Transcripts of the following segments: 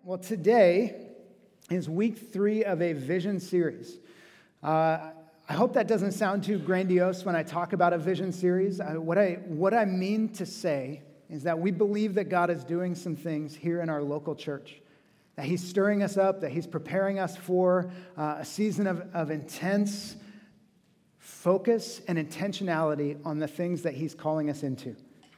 Well, today is week 3 of a vision series. I hope that doesn't sound too grandiose when I talk about a vision series. What I mean to say is that we believe that God is doing some things here in our local church, that He's stirring us up, that He's preparing us for a season of intense focus and intentionality on the things that He's calling us into.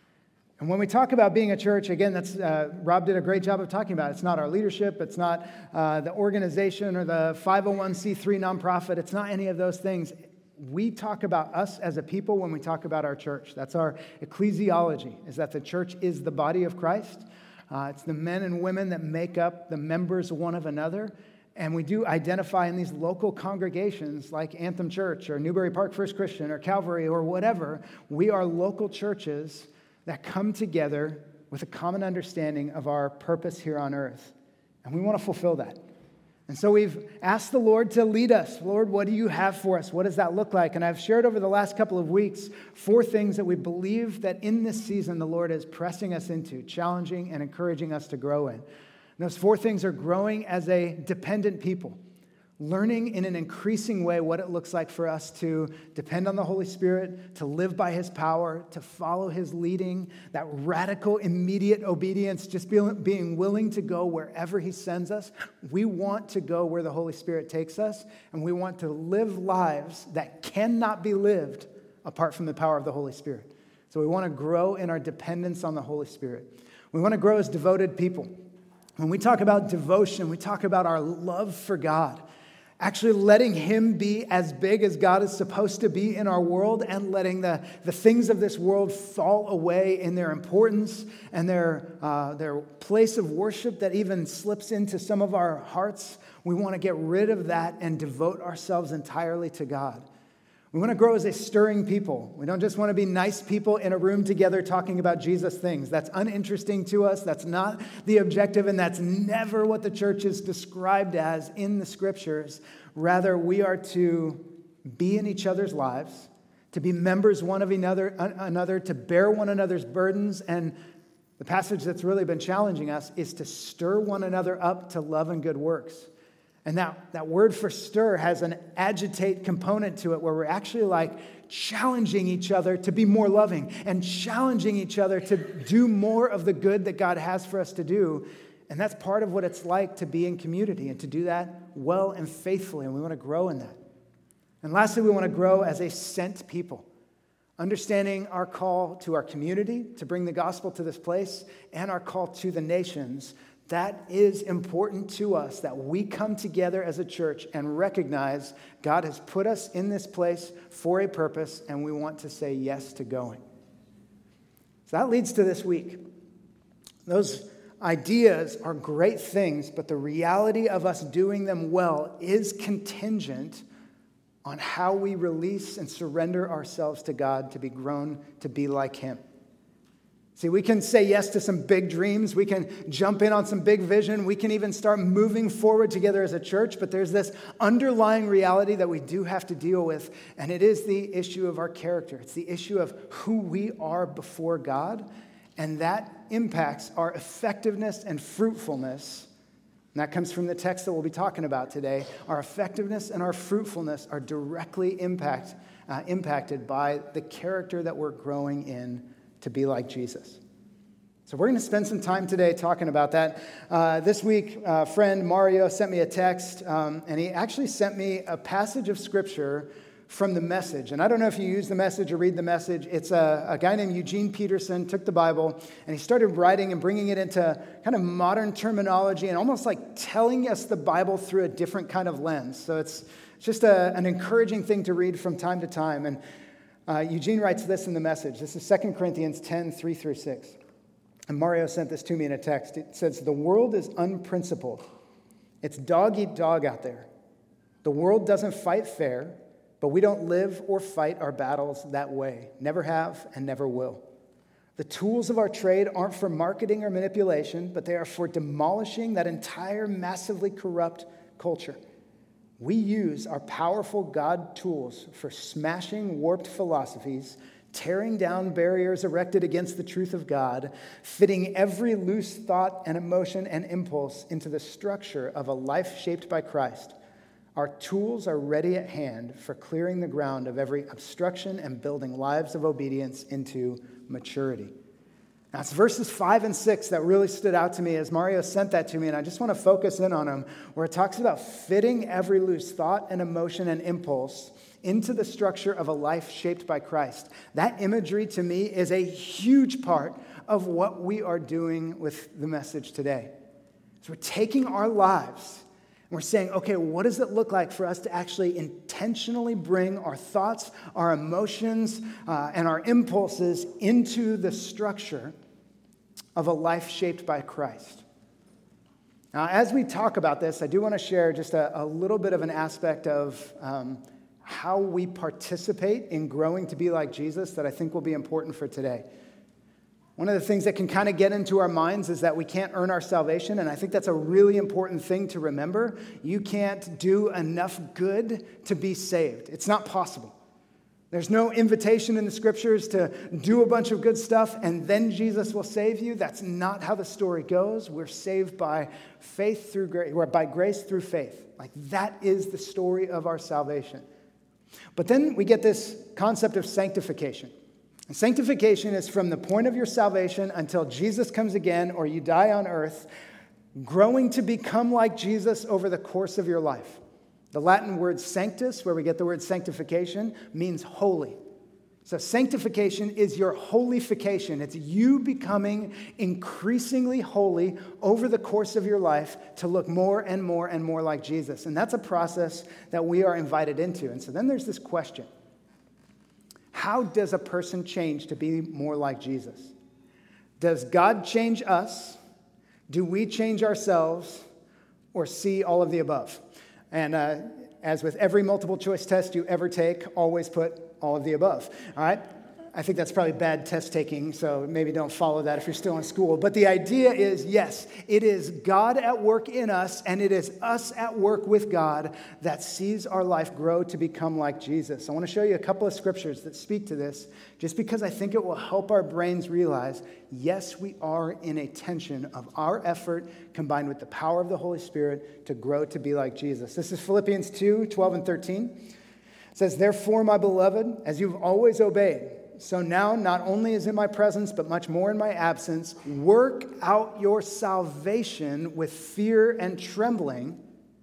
And when we talk about being a church, again, that's Rob did a great job of talking about it. It's not our leadership. It's not the organization or the 501c3 nonprofit. It's not any of those things. We talk about us as a people when we talk about our church. That's our ecclesiology, is that the church is the body of Christ. It's the men and women that make up the members one of another. And we do identify in these local congregations like Anthem Church or Newbury Park First Christian or Calvary or whatever. We are local churches that come together with a common understanding of our purpose here on earth. And we want to fulfill that. And so we've asked the Lord to lead us. Lord, what do you have for us? What does that look like? And I've shared over the last couple of weeks 4 things that we believe that in this season the Lord is pressing us into, challenging and encouraging us to grow in. And those 4 things are growing as a dependent people, learning in an increasing way what it looks like for us to depend on the Holy Spirit, to live by His power, to follow His leading, that radical, immediate obedience, just being willing to go wherever He sends us. We want to go where the Holy Spirit takes us, and we want to live lives that cannot be lived apart from the power of the Holy Spirit. So we want to grow in our dependence on the Holy Spirit. We want to grow as devoted people. When we talk about devotion, we talk about our love for God. Actually letting Him be as big as God is supposed to be in our world and letting the things of this world fall away in their importance and their place of worship that even slips into some of our hearts. We want to get rid of that and devote ourselves entirely to God. We want to grow as a stirring people. We don't just want to be nice people in a room together talking about Jesus things. That's uninteresting to us. That's not the objective, and that's never what the church is described as in the scriptures. Rather, we are to be in each other's lives, to be members one of another, to bear one another's burdens. And the passage that's really been challenging us is to stir one another up to love and good works. And that word for stir has an agitate component to it where we're actually like challenging each other to be more loving and challenging each other to do more of the good that God has for us to do. And that's part of what it's like to be in community and to do that well and faithfully. And we want to grow in that. And lastly, we want to grow as a sent people, understanding our call to our community to bring the gospel to this place and our call to the nations. That is important to us, that we come together as a church and recognize God has put us in this place for a purpose, and we want to say yes to going. So that leads to this week. Those ideas are great things, but the reality of us doing them well is contingent on how we release and surrender ourselves to God to be grown to be like Him. See, we can say yes to some big dreams. We can jump in on some big vision. We can even start moving forward together as a church. But there's this underlying reality that we do have to deal with. And it is the issue of our character. It's the issue of who we are before God. And that impacts our effectiveness and fruitfulness. And that comes from the text that we'll be talking about today. Our effectiveness and our fruitfulness are directly impacted by the character that we're growing in to be like Jesus. So we're going to spend some time today talking about that. This week, friend Mario sent me a text, and he actually sent me a passage of Scripture from the Message. And I don't know if you use the Message or read the Message. It's a guy named Eugene Peterson took the Bible, and he started writing and bringing it into kind of modern terminology and almost like telling us the Bible through a different kind of lens. So it's just an encouraging thing to read from time to time. And Eugene writes this in the Message. This is 2 Corinthians 10, 3 through 6. And Mario sent this to me in a text. It says, "The world is unprincipled. It's dog eat dog out there. The world doesn't fight fair, but we don't live or fight our battles that way. Never have and never will. The tools of our trade aren't for marketing or manipulation, but they are for demolishing that entire massively corrupt culture. We use our powerful God tools for smashing warped philosophies, tearing down barriers erected against the truth of God, fitting every loose thought and emotion and impulse into the structure of a life shaped by Christ. Our tools are ready at hand for clearing the ground of every obstruction and building lives of obedience into maturity. Now, it's verses 5 and 6 that really stood out to me as Mario sent that to me, and I just want to focus in on them, where it talks about fitting every loose thought and emotion and impulse into the structure of a life shaped by Christ. That imagery to me is a huge part of what we are doing with the message today. So we're taking our lives and we're saying, okay, what does it look like for us to actually intentionally bring our thoughts, our emotions, and our impulses into the structure of a life shaped by Christ? Now, as we talk about this, I do want to share just a little bit of an aspect of how we participate in growing to be like Jesus that I think will be important for today. One of the things that can kind of get into our minds is that we can't earn our salvation, and I think that's a really important thing to remember. You can't do enough good to be saved. It's not possible. There's no invitation in the scriptures to do a bunch of good stuff and then Jesus will save you. That's not how the story goes. We're saved by faith through grace, or by grace through faith. Like, that is the story of our salvation. But then we get this concept of sanctification. And sanctification is from the point of your salvation until Jesus comes again or you die on earth, growing to become like Jesus over the course of your life. The Latin word sanctus, where we get the word sanctification, means holy. So sanctification is your holification. It's you becoming increasingly holy over the course of your life to look more and more and more like Jesus. And that's a process that we are invited into. And so then there's this question. How does a person change to be more like Jesus? Does God change us? Do we change ourselves? Or see all of the above? And as with every multiple choice test you ever take, always put all of the above, all right? I think that's probably bad test taking, so maybe don't follow that if you're still in school. But the idea is, yes, it is God at work in us, and it is us at work with God that sees our life grow to become like Jesus. I want to show you a couple of scriptures that speak to this, just because I think it will help our brains realize, yes, we are in a tension of our effort combined with the power of the Holy Spirit to grow to be like Jesus. This is Philippians 2, 12 and 13. It says, "Therefore, my beloved, as you've always obeyed, so now, not only is in my presence, but much more in my absence, work out your salvation with fear and trembling,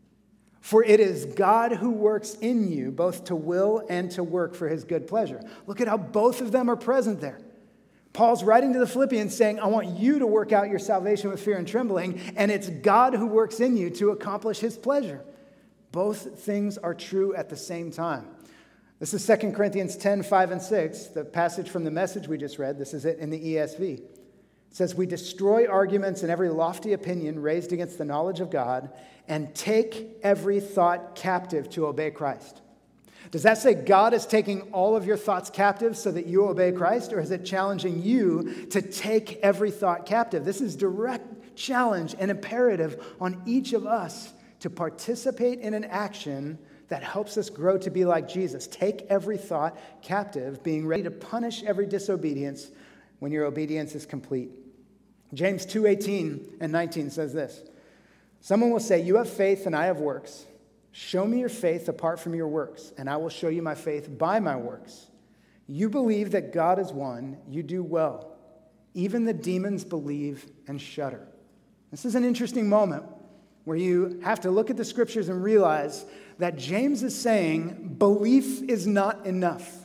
for it is God who works in you, both to will and to work for his good pleasure." Look at how both of them are present there. Paul's writing to the Philippians saying, I want you to work out your salvation with fear and trembling, and it's God who works in you to accomplish his pleasure. Both things are true at the same time. This is 2 Corinthians 10, 5 and 6, the passage from the Message we just read. This is it in the ESV. It says, "We destroy arguments and every lofty opinion raised against the knowledge of God and take every thought captive to obey Christ." Does that say God is taking all of your thoughts captive so that you obey Christ? Or is it challenging you to take every thought captive? This is direct challenge and imperative on each of us to participate in an action that helps us grow to be like Jesus. Take every thought captive, being ready to punish every disobedience when your obedience is complete. James 2:18 and 19 says this, "Someone will say, 'You have faith and I have works. Show me your faith apart from your works, and I will show you my faith by my works. You believe that God is one, you do well. Even the demons believe and shudder.'" This is an interesting moment where you have to look at the scriptures and realize that James is saying belief is not enough.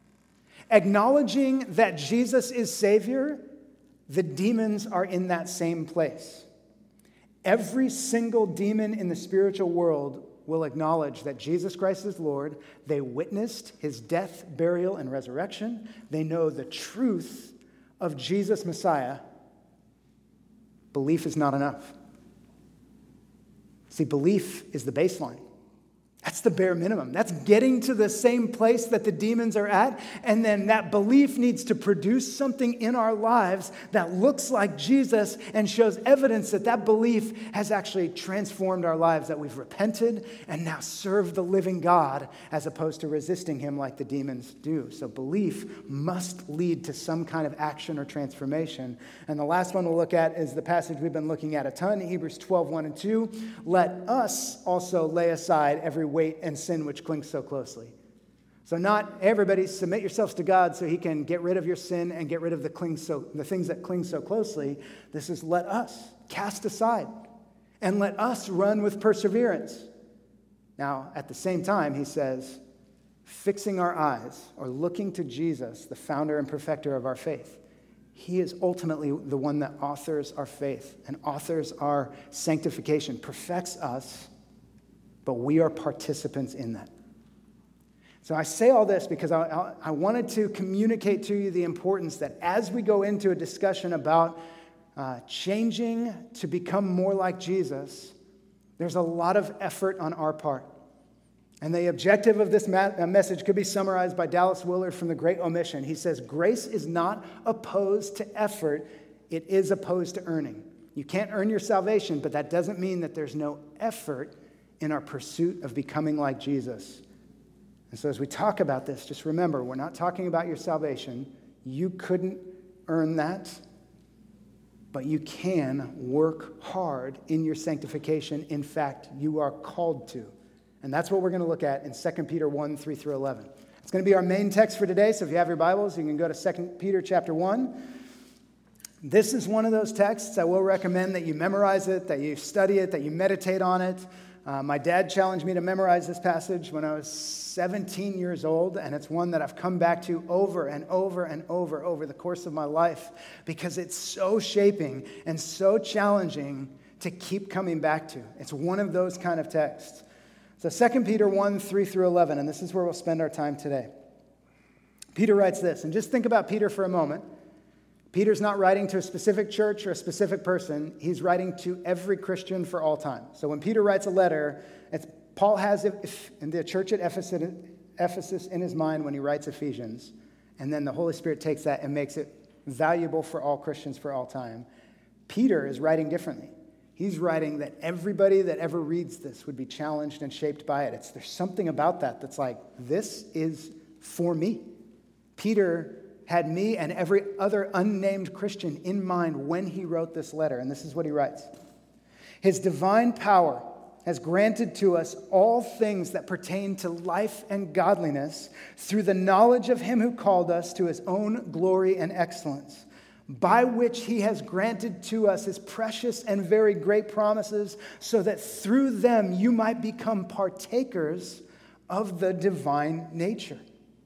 Acknowledging that Jesus is Savior, the demons are in that same place. Every single demon in the spiritual world will acknowledge that Jesus Christ is Lord. They witnessed his death, burial, and resurrection. They know the truth of Jesus Messiah. Belief is not enough. See, belief is the baseline. That's the bare minimum. That's getting to the same place that the demons are at. And then that belief needs to produce something in our lives that looks like Jesus and shows evidence that that belief has actually transformed our lives, that we've repented and now serve the living God as opposed to resisting him like the demons do. So belief must lead to some kind of action or transformation. And the last one we'll look at is the passage we've been looking at a ton, Hebrews 12, 1 and 2. Let us also lay aside every weight and sin which clings so closely. So not everybody submit yourselves to God so he can get rid of your sin and get rid of the things that cling so closely. This is let us cast aside and let us run with perseverance. Now, at the same time, he says, fixing our eyes or looking to Jesus, the founder and perfecter of our faith. He is ultimately the one that authors our faith and authors our sanctification, perfects us, but we are participants in that. So I say all this because I wanted to communicate to you the importance that as we go into a discussion about changing to become more like Jesus, there's a lot of effort on our part. And the objective of this message could be summarized by Dallas Willard from The Great Omission. He says, grace is not opposed to effort, it is opposed to earning. You can't earn your salvation, but that doesn't mean that there's no effort in our pursuit of becoming like Jesus. And so as we talk about this, just remember, we're not talking about your salvation. You couldn't earn that, but you can work hard in your sanctification. In fact, you are called to. And that's what we're going to look at in 2 Peter 1, 3 through 11. It's going to be our main text for today, so if you have your Bibles, you can go to 2 Peter chapter 1. This is one of those texts I will recommend that you memorize it, that you study it, that you meditate on it. My dad challenged me to memorize this passage when I was 17 years old, and it's one that I've come back to over and over and over the course of my life because it's so shaping and so challenging to keep coming back to. It's one of those kind of texts. So 2 Peter 1, 3 through 11, and this is where we'll spend our time today. Peter writes this, and just think about Peter for a moment. Peter's not writing to a specific church or a specific person. He's writing to every Christian for all time. So when Peter writes a letter, Paul has in the church at Ephesus in his mind when he writes Ephesians, and then the Holy Spirit takes that and makes it valuable for all Christians for all time. Peter is writing differently. He's writing that everybody that ever reads this would be challenged and shaped by it. There's something about that that's like, this is for me. Peter had me and every other unnamed Christian in mind when he wrote this letter. And this is what he writes. His divine power has granted to us all things that pertain to life and godliness through the knowledge of him who called us to his own glory and excellence, by which he has granted to us his precious and very great promises, so that through them you might become partakers of the divine nature.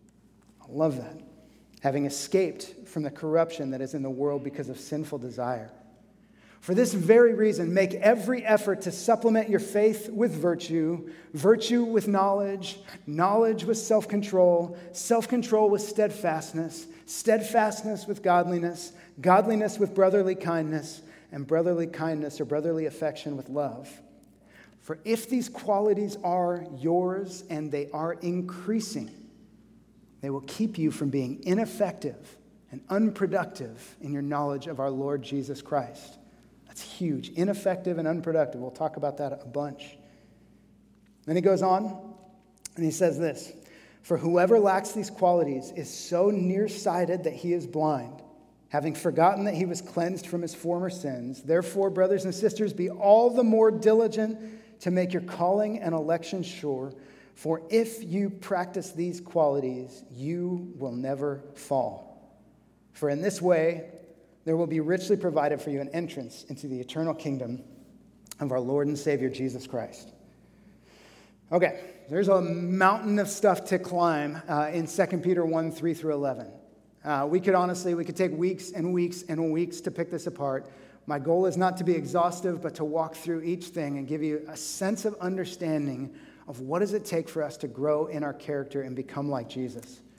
I love that. Having escaped from the corruption that is in the world because of sinful desire. For this very reason, make every effort to supplement your faith with virtue, virtue with knowledge, knowledge with self-control, self-control with steadfastness, steadfastness with godliness, godliness with brotherly kindness, and brotherly kindness or brotherly affection with love. For if these qualities are yours and they are increasing, they will keep you from being ineffective and unproductive in your knowledge of our Lord Jesus Christ. That's huge. Ineffective and unproductive. We'll talk about that a bunch. Then he goes on and he says this, for whoever lacks these qualities is so nearsighted that he is blind, having forgotten that he was cleansed from his former sins. Therefore, brothers and sisters, be all the more diligent to make your calling and election sure. For if you practice these qualities, you will never fall. For in this way, there will be richly provided for you an entrance into the eternal kingdom of our Lord and Savior, Jesus Christ. Okay, there's a mountain of stuff to climb in 2 Peter 1, 3 through 11. We could take weeks and weeks and weeks to pick this apart. My goal is not to be exhaustive, but to walk through each thing and give you a sense of understanding of what does it take for us to grow in our character and become like Jesus.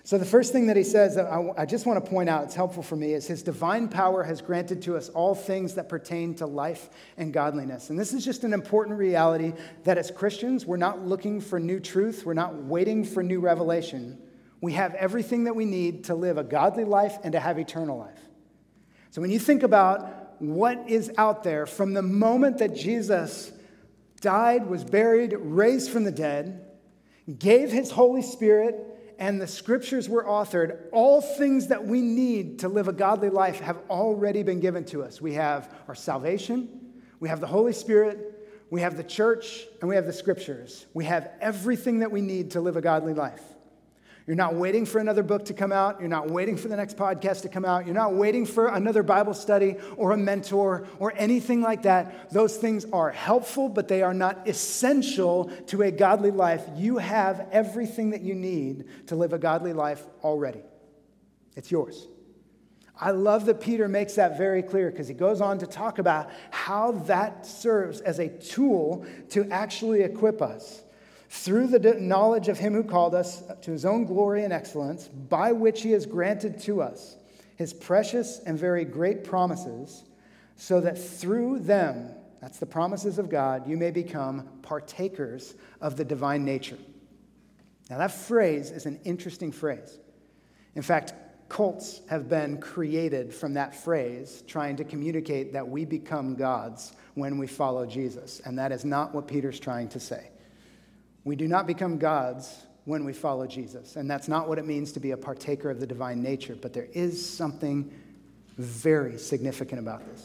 So the first thing that he says that I just want to point out, it's helpful for me, is his divine power has granted to us all things that pertain to life and godliness. And this is just an important reality that as Christians, we're not looking for new truth. We're not waiting for new revelation. We have everything that we need to live a godly life and to have eternal life. So when you think about what is out there from the moment that Jesus died, was buried, raised from the dead, gave his Holy Spirit, and the scriptures were authored, all things that we need to live a godly life have already been given to us. We have our salvation, we have the Holy Spirit, we have the church, and we have the scriptures. We have everything that we need to live a godly life. You're not waiting for another book to come out. You're not waiting for the next podcast to come out. You're not waiting for another Bible study or a mentor or anything like that. Those things are helpful, but they are not essential to a godly life. You have everything that you need to live a godly life already. It's yours. I love that Peter makes that very clear because he goes on to talk about how that serves as a tool to actually equip us through the knowledge of him who called us to his own glory and excellence, by which he has granted to us his precious and very great promises, so that through them, that's the promises of God, you may become partakers of the divine nature. Now that phrase is an interesting phrase. In fact, cults have been created from that phrase, trying to communicate that we become gods when we follow Jesus. And that is not what Peter's trying to say. We do not become gods when we follow Jesus, and that's not what it means to be a partaker of the divine nature, but there is something very significant about this.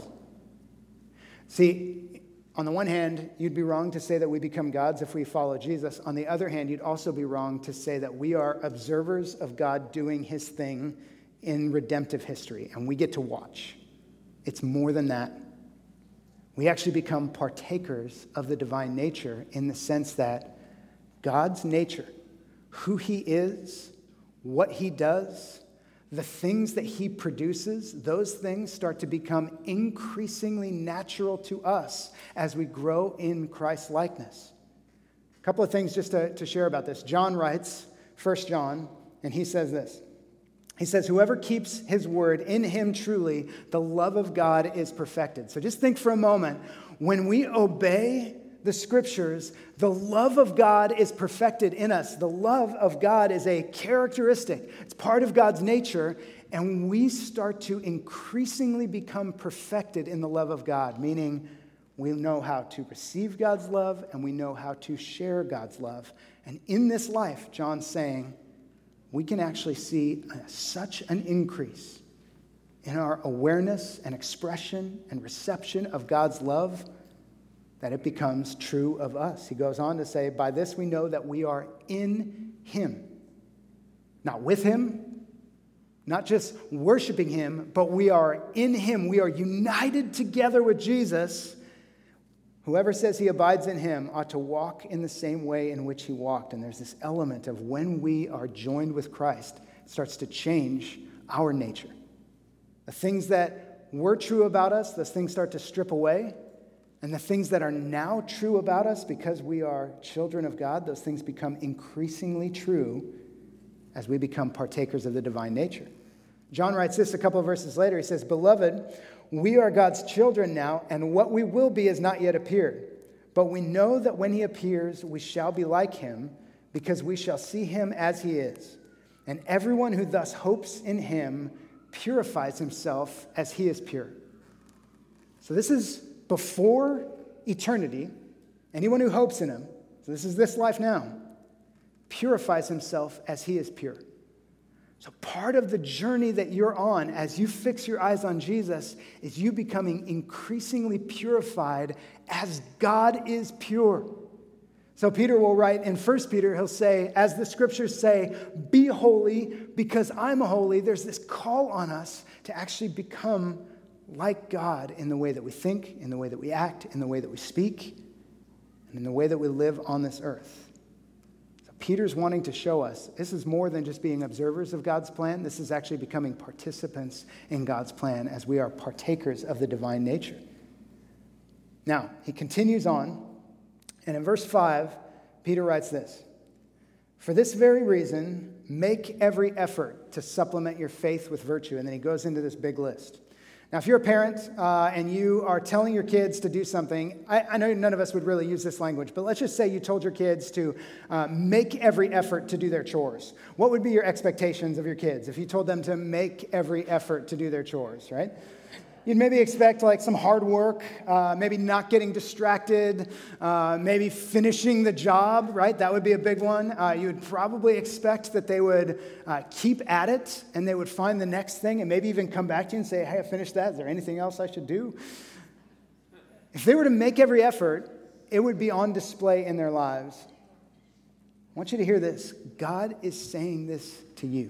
See, on the one hand, you'd be wrong to say that we become gods if we follow Jesus. On the other hand, you'd also be wrong to say that we are observers of God doing his thing in redemptive history, and we get to watch. It's more than that. We actually become partakers of the divine nature in the sense that God's nature, who he is, what he does, the things that he produces, those things start to become increasingly natural to us as we grow in Christ's likeness. A couple of things just to share about this. John writes, 1 John, and he says this. He says, whoever keeps his word, in him truly the love of God is perfected. So just think for a moment, when we obey the scriptures, the love of God is perfected in us. The love of God is a characteristic. It's part of God's nature, and we start to increasingly become perfected in the love of God, meaning we know how to receive God's love and we know how to share God's love. And in this life, John's saying, we can actually see such an increase in our awareness and expression and reception of God's love that it becomes true of us. He goes on to say, by this we know that we are in him. Not with him, not just worshiping him, but we are in him. We are united together with Jesus. Whoever says he abides in him ought to walk in the same way in which he walked. And there's this element of when we are joined with Christ, it starts to change our nature. The things that were true about us, those things start to strip away. And the things that are now true about us because we are children of God, those things become increasingly true as we become partakers of the divine nature. John writes this a couple of verses later. He says, beloved, we are God's children now, and what we will be has not yet appeared. But we know that when he appears, we shall be like him, because we shall see him as he is. And everyone who thus hopes in him purifies himself as he is pure. So this is before eternity. Anyone who hopes in him, so this is this life now, purifies himself as he is pure. So part of the journey that you're on as you fix your eyes on Jesus is you becoming increasingly purified as God is pure. So Peter will write in 1 Peter, he'll say, as the scriptures say, be holy because I'm holy. There's this call on us to actually become like God in the way that we think, in the way that we act, in the way that we speak, and in the way that we live on this earth. So Peter's wanting to show us this is more than just being observers of God's plan. This is actually becoming participants in God's plan as we are partakers of the divine nature. Now, he continues on, and in verse 5, Peter writes this. For this very reason, make every effort to supplement your faith with virtue. And then he goes into this big list. Now, if you're a parent and you are telling your kids to do something, I know none of us would really use this language, but let's just say you told your kids to make every effort to do their chores. What would be your expectations of your kids if you told them to make every effort to do their chores, right? You'd maybe expect like some hard work, maybe not getting distracted, maybe finishing the job, right? That would be a big one. You would probably expect that they would keep at it and they would find the next thing and maybe even come back to you and say, hey, I finished that. Is there anything else I should do? If they were to make every effort, it would be on display in their lives. I want you to hear this. God is saying this to you.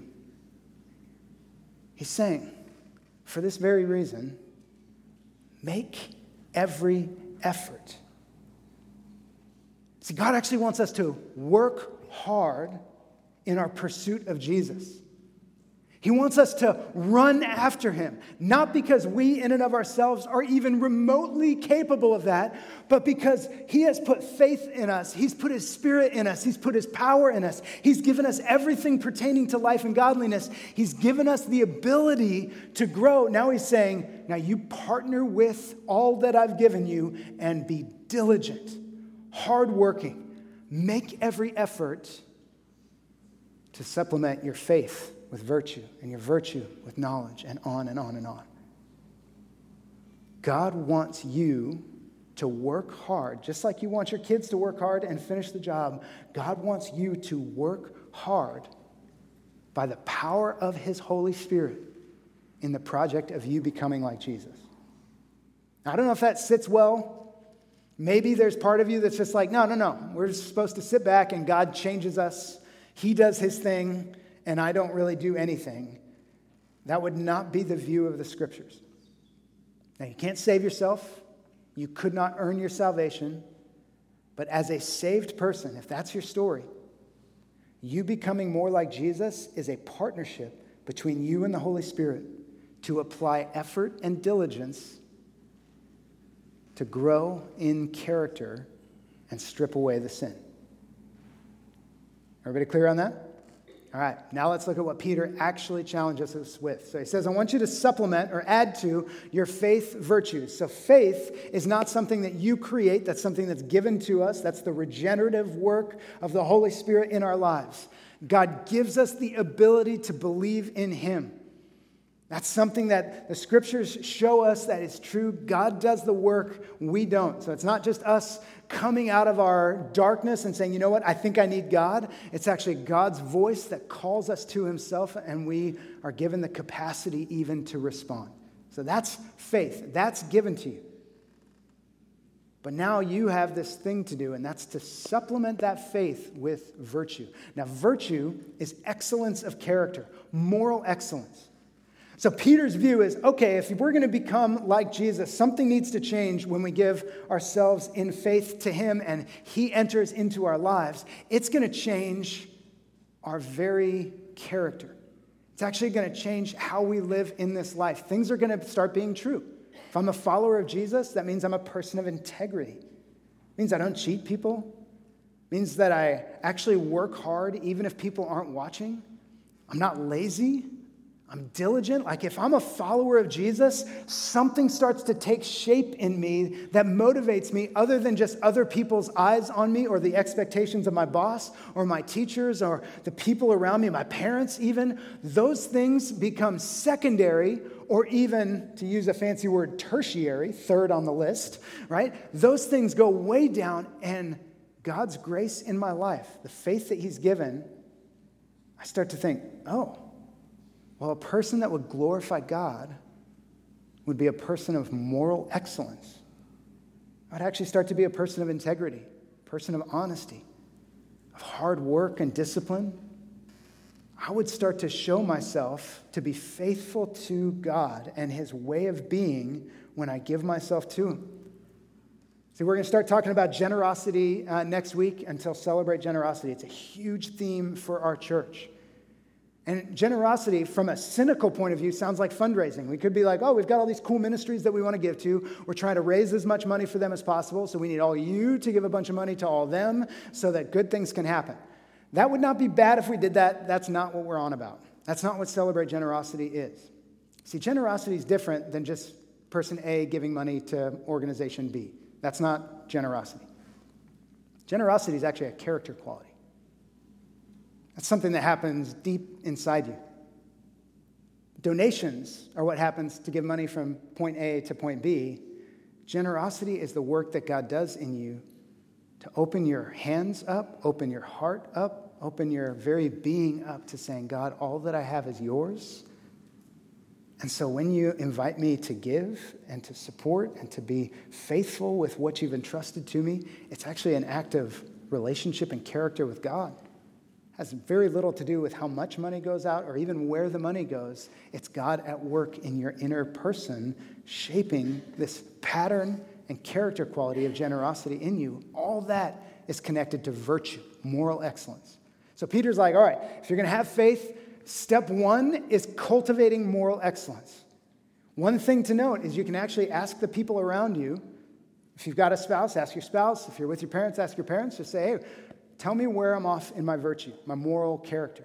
He's saying, for this very reason, make every effort. See, God actually wants us to work hard in our pursuit of Jesus. He wants us to run after him, not because we in and of ourselves are even remotely capable of that, but because he has put faith in us. He's put his spirit in us. He's put his power in us. He's given us everything pertaining to life and godliness. He's given us the ability to grow. Now he's saying, now you partner with all that I've given you and be diligent, hardworking. Make every effort to supplement your faith with virtue, and your virtue with knowledge, and on and on and on. God wants you to work hard, just like you want your kids to work hard and finish the job. God wants you to work hard by the power of his Holy Spirit in the project of you becoming like Jesus. Now, I don't know if that sits well. Maybe there's part of you that's just like, no. We're just supposed to sit back and God changes us. He does his thing, and I don't really do anything. That would not be the view of the scriptures. Now, you can't save yourself. You could not earn your salvation. But as a saved person, if that's your story, you becoming more like Jesus is a partnership between you and the Holy Spirit to apply effort and diligence to grow in character and strip away the sin. Everybody clear on that? All right, now let's look at what Peter actually challenges us with. So he says, I want you to supplement or add to your faith virtues. So faith is not something that you create. That's something that's given to us. That's the regenerative work of the Holy Spirit in our lives. God gives us the ability to believe in him. That's something that the scriptures show us that is true. God does the work, we don't. So it's not just us coming out of our darkness and saying, you know what, I think I need God. It's actually God's voice that calls us to himself, and we are given the capacity even to respond. So that's faith. That's given to you. But now you have this thing to do, and that's to supplement that faith with virtue. Now, virtue is excellence of character, moral excellence. So Peter's view is, okay, if we're going to become like Jesus, something needs to change when we give ourselves in faith to him and he enters into our lives. It's going to change our very character. It's actually going to change how we live in this life. Things are going to start being true. If I'm a follower of Jesus, that means I'm a person of integrity. It means I don't cheat people. It means that I actually work hard even if people aren't watching. I'm not lazy. I'm diligent. Like if I'm a follower of Jesus, something starts to take shape in me that motivates me other than just other people's eyes on me or the expectations of my boss or my teachers or the people around me, my parents even. Those things become secondary or even, to use a fancy word, tertiary, third on the list, right? Those things go way down, and God's grace in my life, the faith that he's given, I start to think, oh, well, a person that would glorify God would be a person of moral excellence. I'd actually start to be a person of integrity, a person of honesty, of hard work and discipline. I would start to show myself to be faithful to God and his way of being when I give myself to him. See, we're going to start talking about generosity next week until Celebrate Generosity. It's a huge theme for our church. And generosity, from a cynical point of view, sounds like fundraising. We could be like, oh, we've got all these cool ministries that we want to give to. We're trying to raise as much money for them as possible, so we need all you to give a bunch of money to all them so that good things can happen. That would not be bad if we did that. That's not what we're on about. That's not what Celebrate Generosity is. See, generosity is different than just person A giving money to organization B. That's not generosity. Generosity is actually a character quality. That's something that happens deep inside you. Donations are what happens to give money from point A to point B. Generosity is the work that God does in you to open your hands up, open your heart up, open your very being up to saying, God, all that I have is yours. And so when you invite me to give and to support and to be faithful with what you've entrusted to me, it's actually an act of relationship and character with God. It has very little to do with how much money goes out or even where the money goes. It's God at work in your inner person, shaping this pattern and character quality of generosity in you. All that is connected to virtue, moral excellence. So Peter's like, all right, if you're going to have faith, step one is cultivating moral excellence. One thing to note is you can actually ask the people around you. If you've got a spouse, ask your spouse. If you're with your parents, ask your parents. Just say, hey, tell me where I'm off in my virtue, my moral character.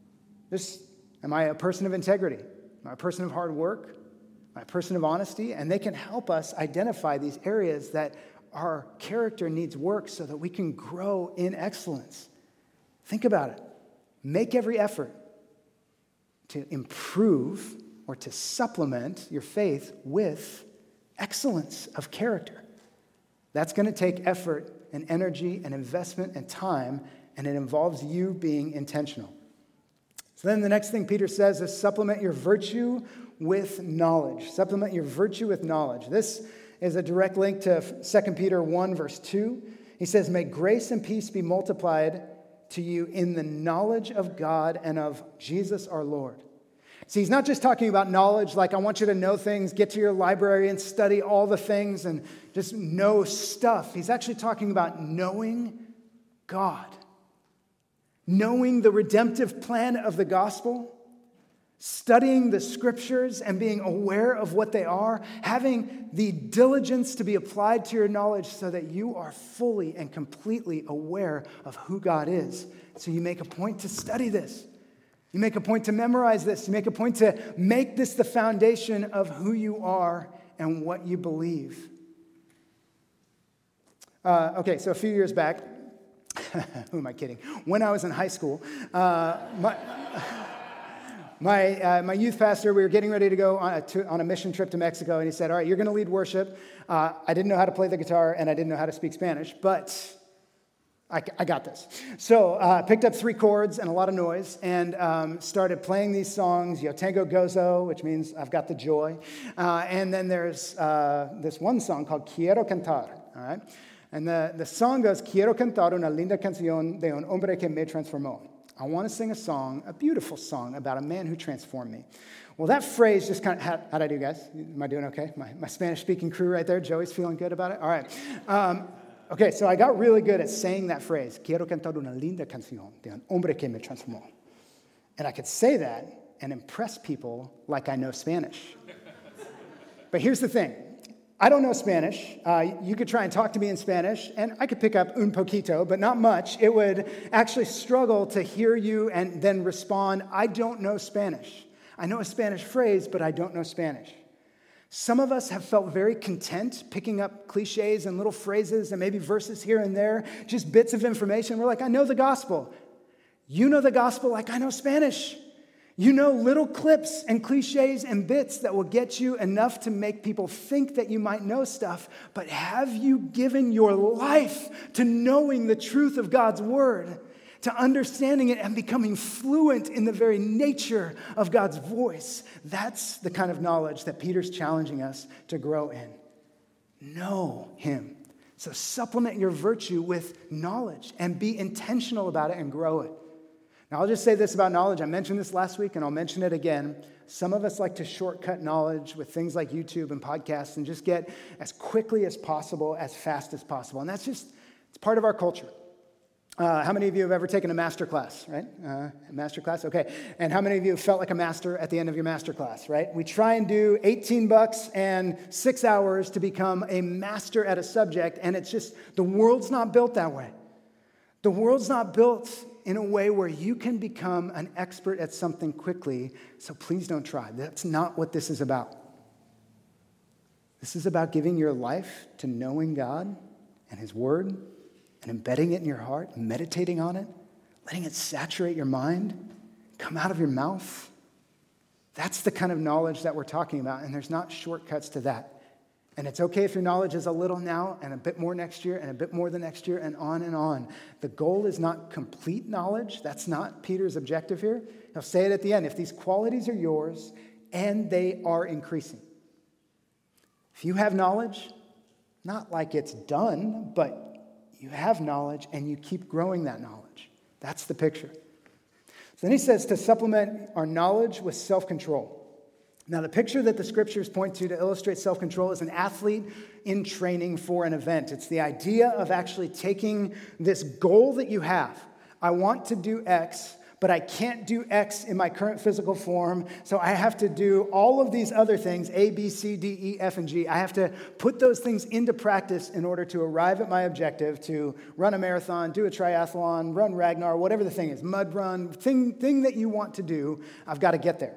Am I a person of integrity? Am I a person of hard work? Am I a person of honesty? And they can help us identify these areas that our character needs work so that we can grow in excellence. Think about it. Make every effort to improve or to supplement your faith with excellence of character. That's going to take effort and energy and investment and time, and it involves you being intentional. So then the next thing Peter says is supplement your virtue with knowledge. Supplement your virtue with knowledge. This is a direct link to 2 Peter 1, verse 2. He says, may grace and peace be multiplied to you in the knowledge of God and of Jesus our Lord. See, he's not just talking about knowledge like I want you to know things, get to your library and study all the things and just know stuff. He's actually talking about knowing God, knowing the redemptive plan of the gospel, studying the scriptures and being aware of what they are, having the diligence to be applied to your knowledge so that you are fully and completely aware of who God is. So you make a point to study this. You make a point to memorize this. You make a point to make this the foundation of who you are and what you believe. Okay, so a few years back, who am I kidding? When I was in high school, my youth pastor, we were getting ready to go on a mission trip to Mexico, and he said, all right, you're going to lead worship. I didn't know how to play the guitar, and I didn't know how to speak Spanish, but I got this. So I picked up 3 chords and a lot of noise and started playing these songs, Yo Tengo Gozo, which means I've got the joy. And then there's this one song called Quiero Cantar, all right? And the song goes, Quiero cantar una linda canción de un hombre que me transformó. I want to sing a song, a beautiful song about a man who transformed me. Well, that phrase just kind of, how'd I do, guys? Am I doing okay? My Spanish-speaking crew right there, Joey's feeling good about it? All right. Okay, so I got really good at saying that phrase, Quiero cantar una linda canción de un hombre que me transformó. And I could say that and impress people like I know Spanish. But here's the thing. I don't know Spanish. You could try and talk to me in Spanish, and I could pick up un poquito, but not much. It would actually struggle to hear you and then respond, I don't know Spanish. I know a Spanish phrase, but I don't know Spanish. Some of us have felt very content picking up cliches and little phrases and maybe verses here and there, just bits of information. We're like, I know the gospel. You know the gospel like I know Spanish. You know little clips and cliches and bits that will get you enough to make people think that you might know stuff, but have you given your life to knowing the truth of God's word, to understanding it and becoming fluent in the very nature of God's voice? That's the kind of knowledge that Peter's challenging us to grow in. Know him. So supplement your virtue with knowledge and be intentional about it and grow it. Now, I'll just say this about knowledge. I mentioned this last week, and I'll mention it again. Some of us like to shortcut knowledge with things like YouTube and podcasts and just get as quickly as possible, as fast as possible. And that's just, it's part of our culture. How many of you have ever taken a master class, right? A master class? Okay. And how many of you have felt like a master at the end of your master class, right? We try and do $18 and 6 hours to become a master at a subject, and it's just, the world's not built that way. The world's not built in a way where you can become an expert at something quickly, so please don't try. That's not what this is about. This is about giving your life to knowing God and His Word and embedding it in your heart, meditating on it, letting it saturate your mind, come out of your mouth. That's the kind of knowledge that we're talking about, and there's not shortcuts to that. And it's okay if your knowledge is a little now and a bit more next year and a bit more the next year and on and on. The goal is not complete knowledge. That's not Peter's objective here. He'll say it at the end. If these qualities are yours and they are increasing. If you have knowledge, not like it's done, but you have knowledge and you keep growing that knowledge. That's the picture. So then he says to supplement our knowledge with self-control. Now, the picture that the scriptures point to illustrate self-control is an athlete in training for an event. It's the idea of actually taking this goal that you have. I want to do X, but I can't do X in my current physical form, so I have to do all of these other things, A, B, C, D, E, F, and G. I have to put those things into practice in order to arrive at my objective, to run a marathon, do a triathlon, run Ragnar, whatever the thing is, mud run, thing that you want to do, I've got to get there.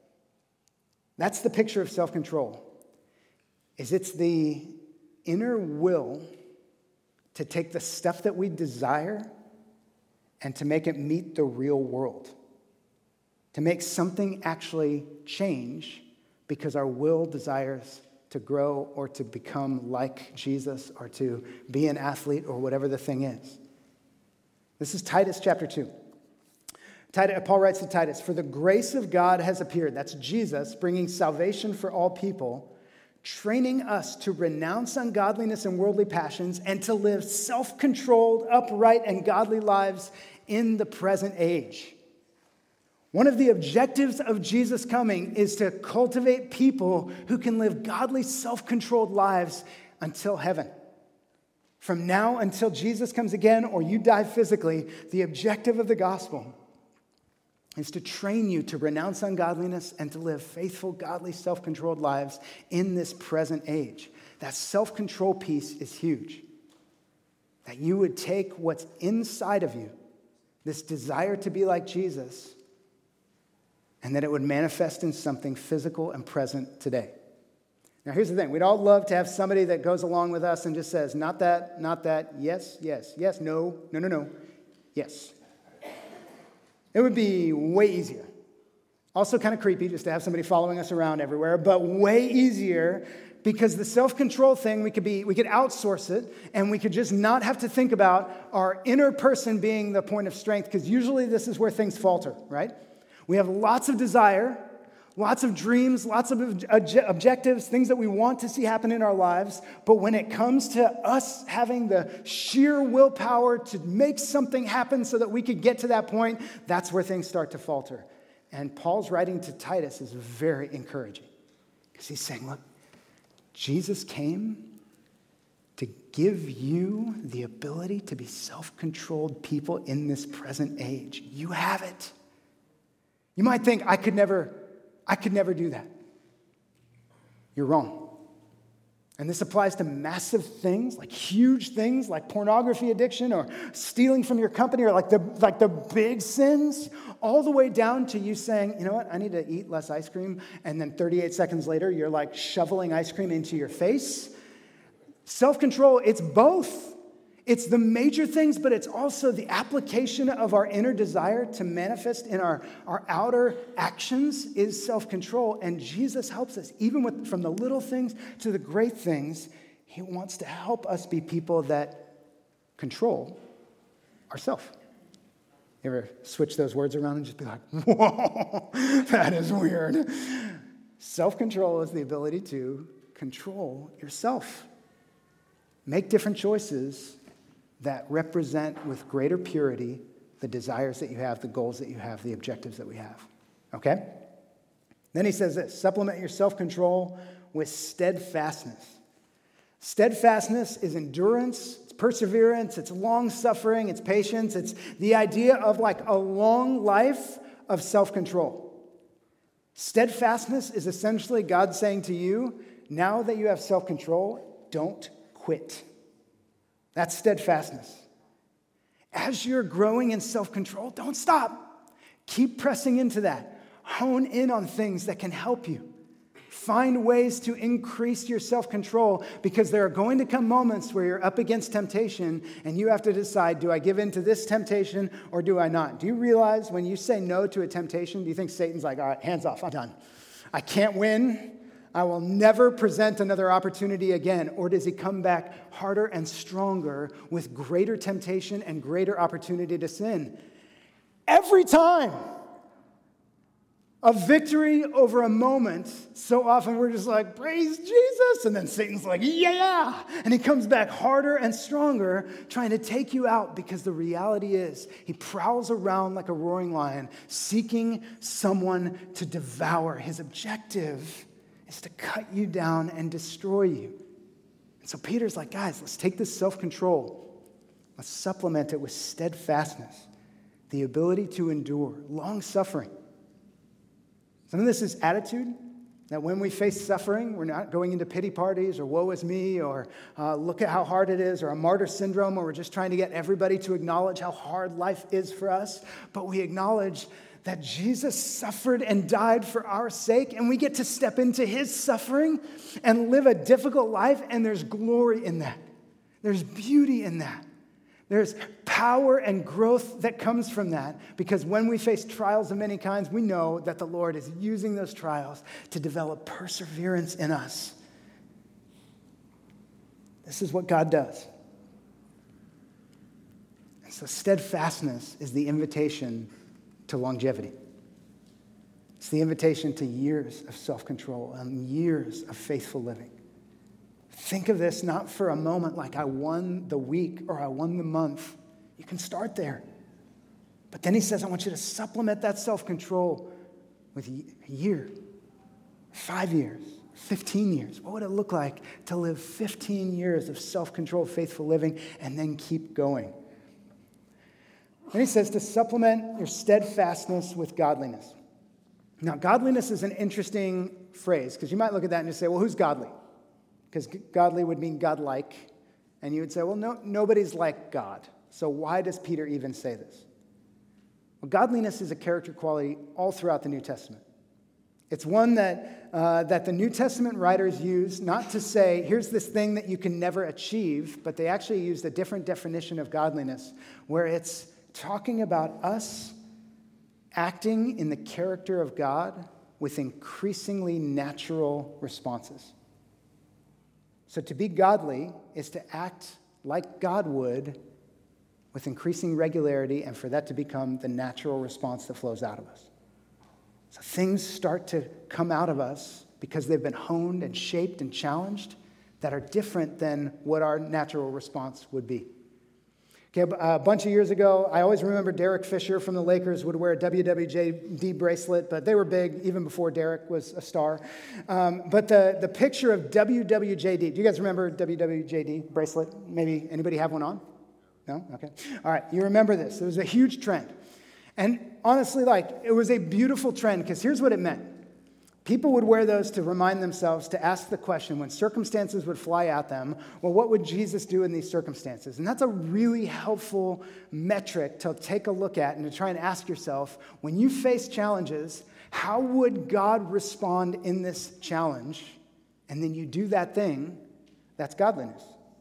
That's the picture of self-control. It's the inner will to take the stuff that we desire and to make it meet the real world. To make something actually change because our will desires to grow or to become like Jesus or to be an athlete or whatever the thing is. This is Titus chapter 2. Paul writes to Titus, "For the grace of God has appeared," that's Jesus, bringing salvation for all people, training us to renounce ungodliness and worldly passions and to live self-controlled, upright, and godly lives in the present age. One of the objectives of Jesus coming is to cultivate people who can live godly, self-controlled lives until heaven. From now until Jesus comes again or you die physically, the objective of the gospel is to train you to renounce ungodliness and to live faithful, godly, self-controlled lives in this present age. That self-control piece is huge. That you would take what's inside of you, this desire to be like Jesus, and that it would manifest in something physical and present today. Now, here's the thing. We'd all love to have somebody that goes along with us and just says, not that, yes, no, yes. It would be way easier. Also kind of creepy just to have somebody following us around everywhere, but way easier because the self-control thing, we could outsource it and we could just not have to think about our inner person being the point of strength because usually this is where things falter, right? We have lots of desire, lots of dreams, lots of objectives, things that we want to see happen in our lives. But when it comes to us having the sheer willpower to make something happen so that we could get to that point, that's where things start to falter. And Paul's writing to Titus is very encouraging because he's saying, look, Jesus came to give you the ability to be self-controlled people in this present age. You have it. You might think, I could never do that. You're wrong. And this applies to massive things, like huge things, like pornography addiction or stealing from your company or like the big sins, all the way down to you saying, you know what, I need to eat less ice cream. And then 38 seconds later, you're like shoveling ice cream into your face. Self-control, it's both. It's the major things, but it's also the application of our inner desire to manifest in our outer actions is self-control. And Jesus helps us, even from the little things to the great things. He wants to help us be people that control ourselves. You ever switch those words around and just be like, whoa, that is weird. Self-control is the ability to control yourself. Make different choices that represent with greater purity the desires that you have, the goals that you have, the objectives that we have. Okay? Then he says this, supplement your self-control with steadfastness. Steadfastness is endurance, it's perseverance, it's long-suffering, it's patience. It's the idea of like a long life of self-control. Steadfastness is essentially God saying to you, now that you have self-control, don't quit. That's steadfastness. As you're growing in self-control, don't stop. Keep pressing into that. Hone in on things that can help you. Find ways to increase your self-control, because there are going to come moments where you're up against temptation and you have to decide, do I give in to this temptation or do I not? Do you realize when you say no to a temptation, do you think Satan's like, all right, hands off, I'm done. I can't win. I will never present another opportunity again. Or does he come back harder and stronger with greater temptation and greater opportunity to sin? Every time. A victory over a moment, so often we're just like, praise Jesus, and then Satan's like, yeah, and he comes back harder and stronger, trying to take you out, because the reality is he prowls around like a roaring lion, seeking someone to devour. His objective is to cut you down and destroy you. And so Peter's like, guys, let's take this self-control, let's supplement it with steadfastness, the ability to endure, long-suffering. Some of this is attitude, that when we face suffering, we're not going into pity parties or woe is me or look at how hard it is, or a martyr syndrome where we're just trying to get everybody to acknowledge how hard life is for us. But we acknowledge that Jesus suffered and died for our sake, and we get to step into his suffering and live a difficult life, and there's glory in that. There's beauty in that. There's power and growth that comes from that, because when we face trials of many kinds, we know that the Lord is using those trials to develop perseverance in us. This is what God does. And so steadfastness is the invitation to longevity. It's the invitation to years of self-control and years of faithful living. Think of this not for a moment like I won the week or I won the month. You can start there. But then he says, I want you to supplement that self-control with a year, 5 years, 15 years. What would it look like to live 15 years of self-control, faithful living, and then keep going? Then he says to supplement your steadfastness with godliness. Now, godliness is an interesting phrase, because you might look at that and just say, well, who's godly? Because godly would mean godlike. And you would say, well, no, nobody's like God. So why does Peter even say this? Well, godliness is a character quality all throughout the New Testament. It's one that the New Testament writers use not to say, here's this thing that you can never achieve, but they actually used a different definition of godliness, where it's talking about us acting in the character of God with increasingly natural responses. So to be godly is to act like God would with increasing regularity, and for that to become the natural response that flows out of us. So things start to come out of us because they've been honed and shaped and challenged that are different than what our natural response would be. Okay, a bunch of years ago, I always remember Derek Fisher from the Lakers would wear a WWJD bracelet, but they were big even before Derek was a star. But the picture of WWJD, do you guys remember WWJD bracelet? Maybe anybody have one on? No? Okay. All right, you remember this. It was a huge trend. And honestly, it was a beautiful trend, because here's what it meant. People would wear those to remind themselves, to ask the question, when circumstances would fly at them, well, what would Jesus do in these circumstances? And that's a really helpful metric to take a look at and to try and ask yourself, when you face challenges, how would God respond in this challenge? And then you do that thing, that's godliness.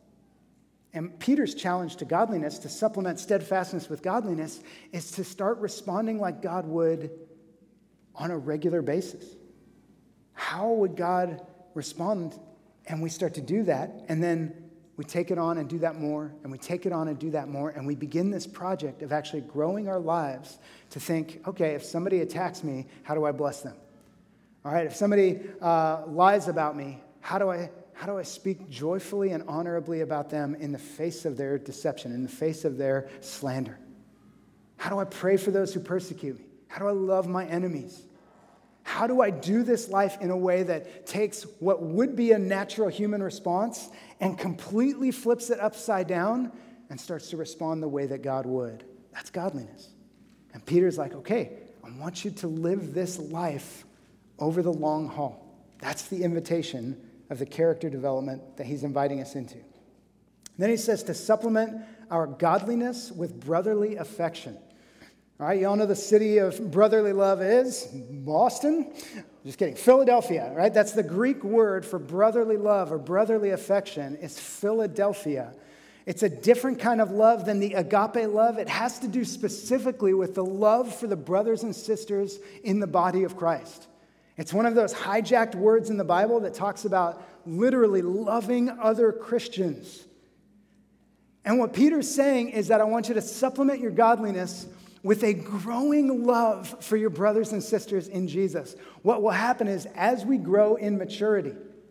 And Peter's challenge to godliness, to supplement steadfastness with godliness, is to start responding like God would on a regular basis. How would God respond? And we start to do that, and then we take it on and do that more, and we take it on and do that more, and we begin this project of actually growing our lives to think, okay, if somebody attacks me, how do I bless them? All right, if somebody lies about me, how do I speak joyfully and honorably about them in the face of their deception, in the face of their slander? How do I pray for those who persecute me? How do I love my enemies? How do I do this life in a way that takes what would be a natural human response and completely flips it upside down and starts to respond the way that God would? That's godliness. And Peter's like, okay, I want you to live this life over the long haul. That's the invitation of the character development that he's inviting us into. Then he says to supplement our godliness with brotherly affection. All right, you all know the city of brotherly love is Boston. Just kidding. Philadelphia, right? That's the Greek word for brotherly love or brotherly affection. It's Philadelphia. It's a different kind of love than the agape love. It has to do specifically with the love for the brothers and sisters in the body of Christ. It's one of those hijacked words in the Bible that talks about literally loving other Christians. And what Peter's saying is that I want you to supplement your godliness with a growing love for your brothers and sisters in Jesus. What will happen is as we grow in maturity,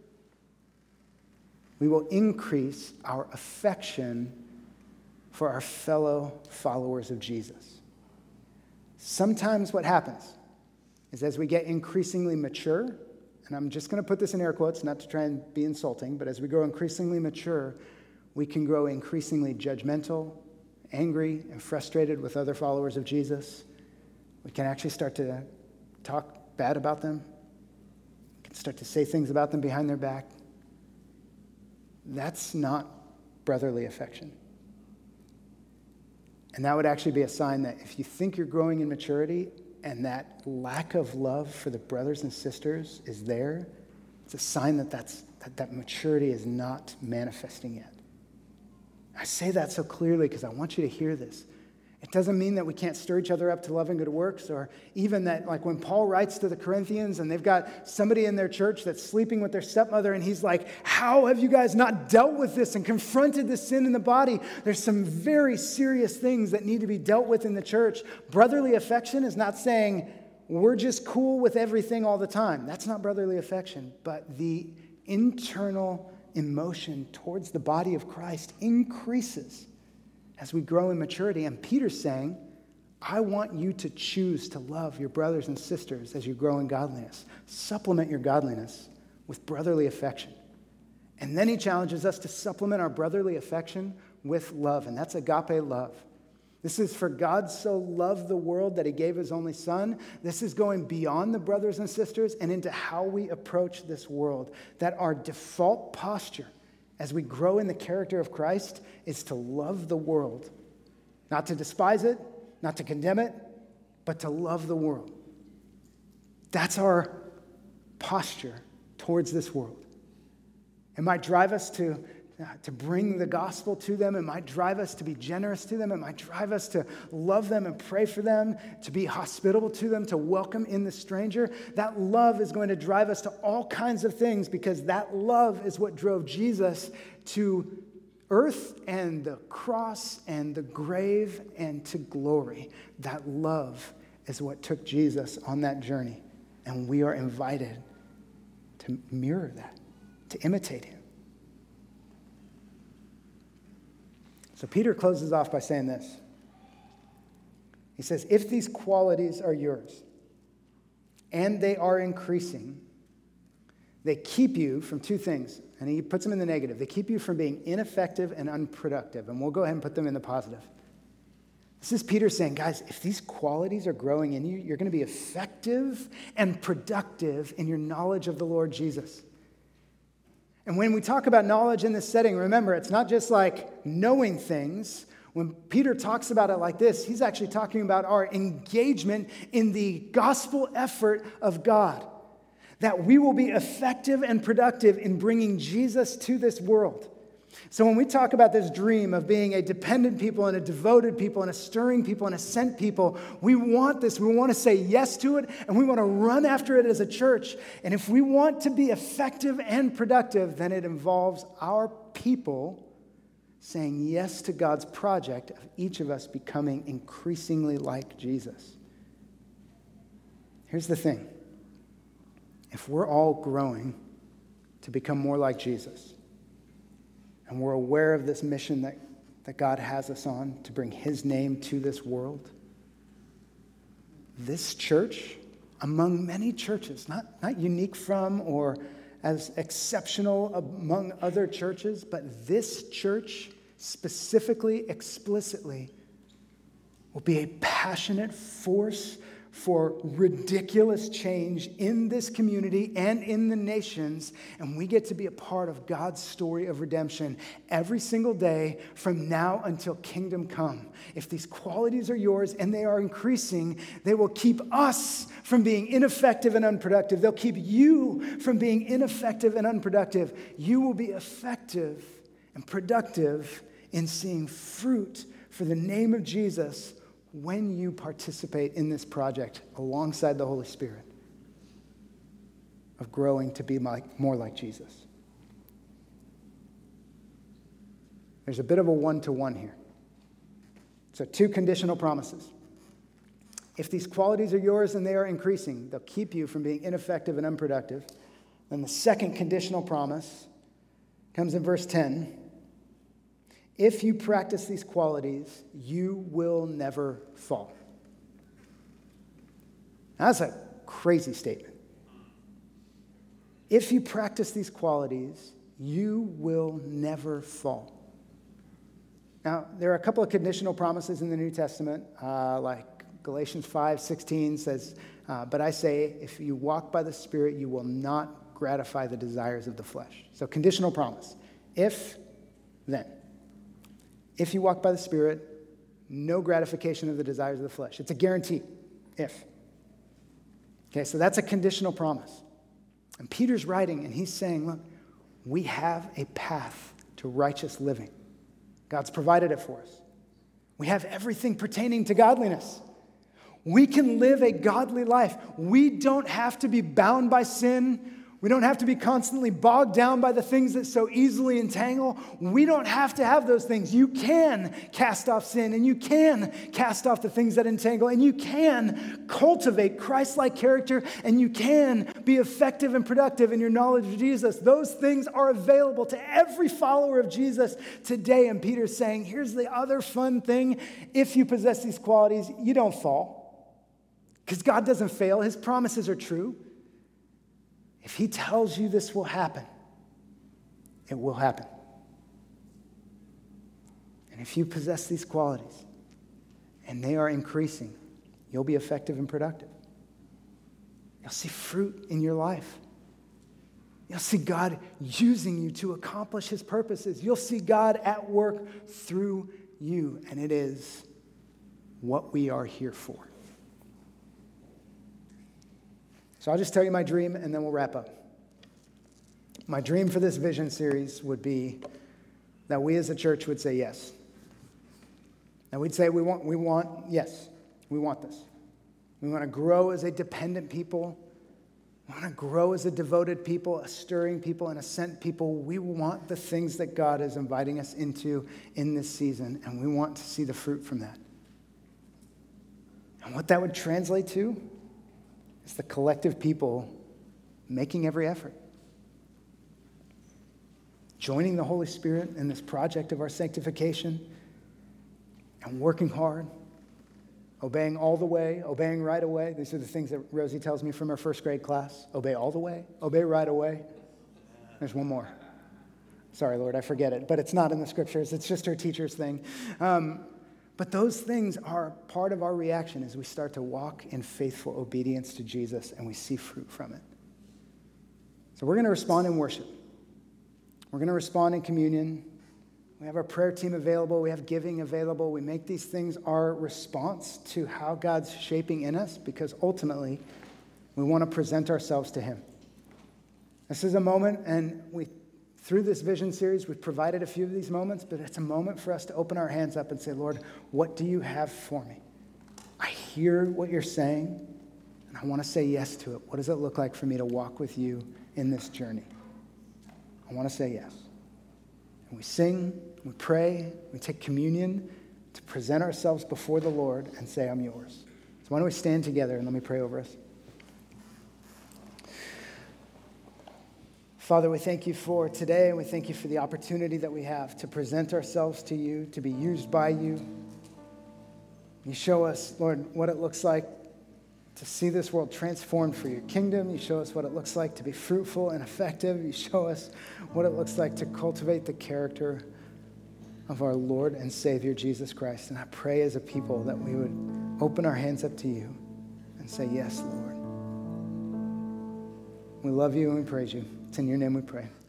we will increase our affection for our fellow followers of Jesus. Sometimes what happens is as we get increasingly mature, and I'm just going to put this in air quotes, not to try and be insulting, but as we grow increasingly mature, we can grow increasingly judgmental, angry, and frustrated with other followers of Jesus. We can actually start to talk bad about them. We can start to say things about them behind their back. That's not brotherly affection. And that would actually be a sign that if you think you're growing in maturity and that lack of love for the brothers and sisters is there, it's a sign that that maturity is not manifesting yet. I say that so clearly because I want you to hear this. It doesn't mean that we can't stir each other up to love and good works, or even that, like when Paul writes to the Corinthians and they've got somebody in their church that's sleeping with their stepmother, and he's like, how have you guys not dealt with this and confronted the sin in the body? There's some very serious things that need to be dealt with in the church. Brotherly affection is not saying we're just cool with everything all the time. That's not brotherly affection, but the internal emotion towards the body of Christ increases as we grow in maturity. And Peter's saying, I want you to choose to love your brothers and sisters as you grow in godliness. Supplement your godliness with brotherly affection. And then he challenges us to supplement our brotherly affection with love, and that's agape love. This is for God so loved the world that he gave his only son. This is going beyond the brothers and sisters and into how we approach this world. That our default posture as we grow in the character of Christ is to love the world. Not to despise it, not to condemn it, but to love the world. That's our posture towards this world. It might drive us to bring the gospel to them. It might drive us to be generous to them. It might drive us to love them and pray for them, to be hospitable to them, to welcome in the stranger. That love is going to drive us to all kinds of things because that love is what drove Jesus to earth and the cross and the grave and to glory. That love is what took Jesus on that journey. And we are invited to mirror that, to imitate him. So Peter closes off by saying this. He says, if these qualities are yours and they are increasing, they keep you from two things. And he puts them in the negative. They keep you from being ineffective and unproductive. And we'll go ahead and put them in the positive. This is Peter saying, guys, if these qualities are growing in you, you're going to be effective and productive in your knowledge of the Lord Jesus. And when we talk about knowledge in this setting, remember, it's not just like knowing things. When Peter talks about it like this, he's actually talking about our engagement in the gospel effort of God. That we will be effective and productive in bringing Jesus to this world. So when we talk about this dream of being a dependent people and a devoted people and a stirring people and a sent people, we want this. We want to say yes to it, and we want to run after it as a church. And if we want to be effective and productive, then it involves our people saying yes to God's project of each of us becoming increasingly like Jesus. Here's the thing. If we're all growing to become more like Jesus, and we're aware of this mission that God has us on to bring his name to this world, this church, among many churches, not unique from or as exceptional among other churches, but this church specifically, explicitly, will be a passionate force for ridiculous change in this community and in the nations, and we get to be a part of God's story of redemption every single day from now until kingdom come. If these qualities are yours and they are increasing, they will keep us from being ineffective and unproductive. They'll keep you from being ineffective and unproductive. You will be effective and productive in seeing fruit for the name of Jesus when you participate in this project alongside the Holy Spirit of growing to be more like Jesus. There's a bit of a one-to-one here. So 2 conditional promises. If these qualities are yours and they are increasing, they'll keep you from being ineffective and unproductive. Then the second conditional promise comes in verse 10. If you practice these qualities, you will never fall. Now, that's a crazy statement. If you practice these qualities, you will never fall. Now, there are a couple of conditional promises in the New Testament, like Galatians 5:16 says, but I say, if you walk by the Spirit, you will not gratify the desires of the flesh. So conditional promise. If, then. If you walk by the Spirit, no gratification of the desires of the flesh. It's a guarantee. If. Okay, so that's a conditional promise. And Peter's writing, and he's saying, look, we have a path to righteous living. God's provided it for us. We have everything pertaining to godliness. We can live a godly life. We don't have to be bound by sin. We don't have to be constantly bogged down by the things that so easily entangle. We don't have to have those things. You can cast off sin, and you can cast off the things that entangle, and you can cultivate Christ-like character, and you can be effective and productive in your knowledge of Jesus. Those things are available to every follower of Jesus today. And Peter's saying, here's the other fun thing. If you possess these qualities, you don't fall, because God doesn't fail. His promises are true. If he tells you this will happen, it will happen. And if you possess these qualities and they are increasing, you'll be effective and productive. You'll see fruit in your life. You'll see God using you to accomplish his purposes. You'll see God at work through you, and it is what we are here for. So I'll just tell you my dream, and then we'll wrap up. My dream for this vision series would be that we as a church would say yes. And we'd say we want this. We want to grow as a dependent people. We want to grow as a devoted people, a stirring people, and a sent people. We want the things that God is inviting us into in this season, and we want to see the fruit from that. And what that would translate to is the collective people making every effort, joining the Holy Spirit in this project of our sanctification, and working hard, obeying all the way, obeying right away. These are the things that Rosie tells me from her first grade class. Obey all the way, obey right away. There's one more. Sorry, Lord, I forget it, but it's not in the scriptures. It's just her teacher's thing. But those things are part of our reaction as we start to walk in faithful obedience to Jesus and we see fruit from it. So we're going to respond in worship. We're going to respond in communion. We have our prayer team available. We have giving available. We make these things our response to how God's shaping in us, because ultimately we want to present ourselves to him. This is a moment, and through this vision series, we've provided a few of these moments, but it's a moment for us to open our hands up and say, Lord, what do you have for me? I hear what you're saying, and I want to say yes to it. What does it look like for me to walk with you in this journey? I want to say yes. And we sing, we pray, we take communion to present ourselves before the Lord and say, I'm yours. So why don't we stand together and let me pray over us. Father, we thank you for today, and we thank you for the opportunity that we have to present ourselves to you, to be used by you. You show us, Lord, what it looks like to see this world transformed for your kingdom. You show us what it looks like to be fruitful and effective. You show us what it looks like to cultivate the character of our Lord and Savior, Jesus Christ. And I pray as a people that we would open our hands up to you and say, yes, Lord. We love you and we praise you. It's in your name we pray.